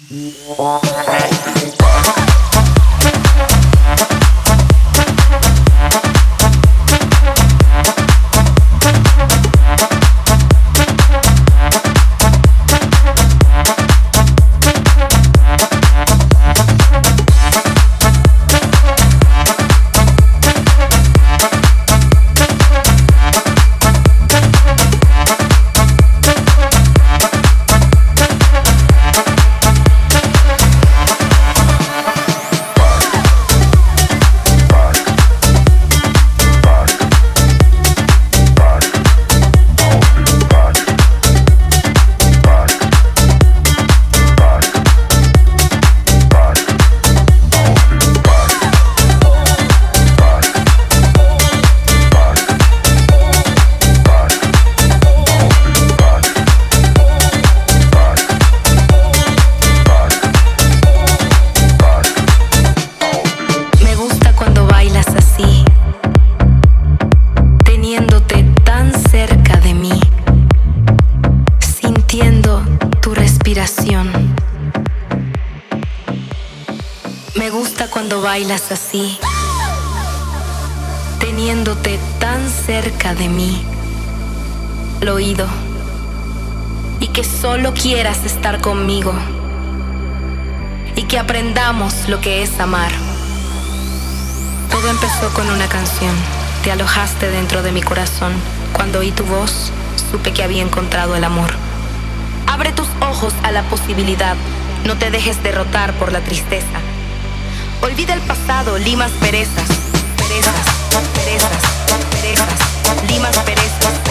Me gusta cuando bailas así, teniéndote tan cerca de mí, al oído, y que solo quieras estar conmigo, y que aprendamos lo que es amar. Todo empezó con una canción. Te alojaste dentro de mi corazón. Cuando oí tu voz, supe que había encontrado el amor. Abre tus ojos a la posibilidad. No te dejes derrotar por la tristeza. Olvida el pasado, limas perezas, perezas, perezas, perezas, limas perezas.